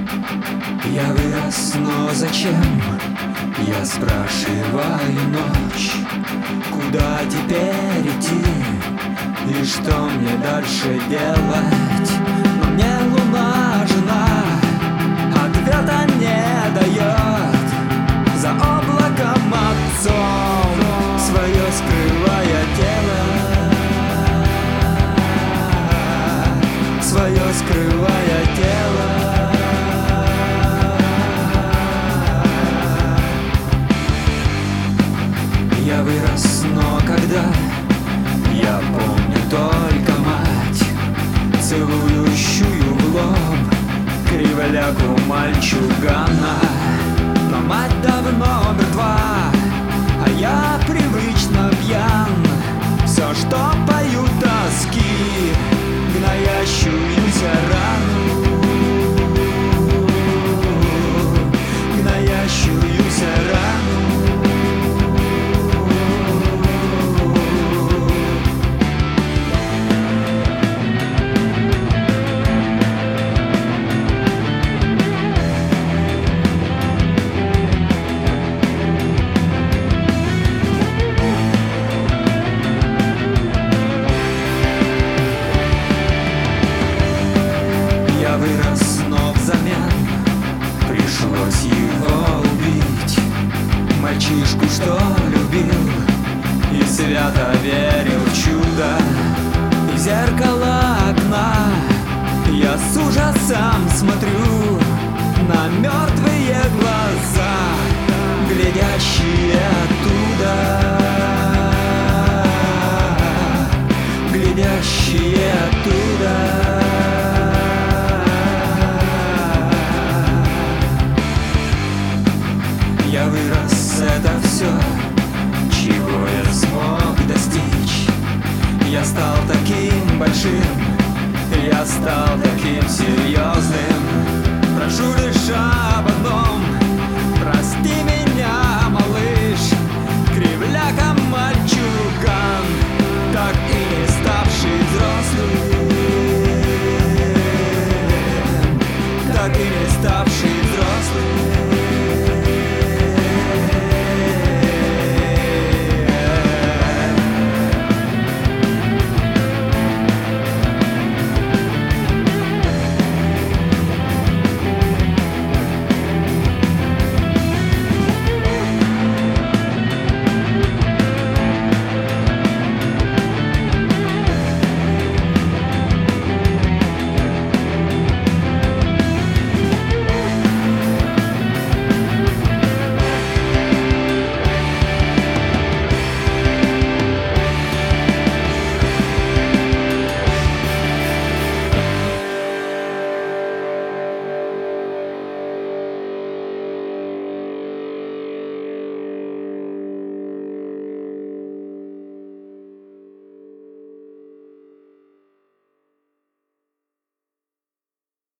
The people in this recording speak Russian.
Я вырос, но зачем? Я спрашиваю ночь. Куда теперь идти? И что мне дальше делать? Но мне луна, жена, ответа не дает. За облаком отцом свое скрывая тело, свое скрывая тело. Я вырос, но когда я помню только мать, целующую в лоб кривляку мальчугана. Но мать давно мертва, а я привычно пьян. Все, что поют тоски, гноящуюся рану, гноящуюся рану. Вырос, но взамен пришлось его убить. Мальчишку, что любил и свято верил в чудо. И в зеркало окна я с ужасом смотрю на мертвые глаза, глядящие оттуда, глядящие оттуда. Я вырос, это все, чего я смог достичь. Я стал таким большим, я стал таким серьезным. Прошу лишь об одном, прости меня, малыш, кривляка мальчуган, так и не ставший взрослым, так и не ставший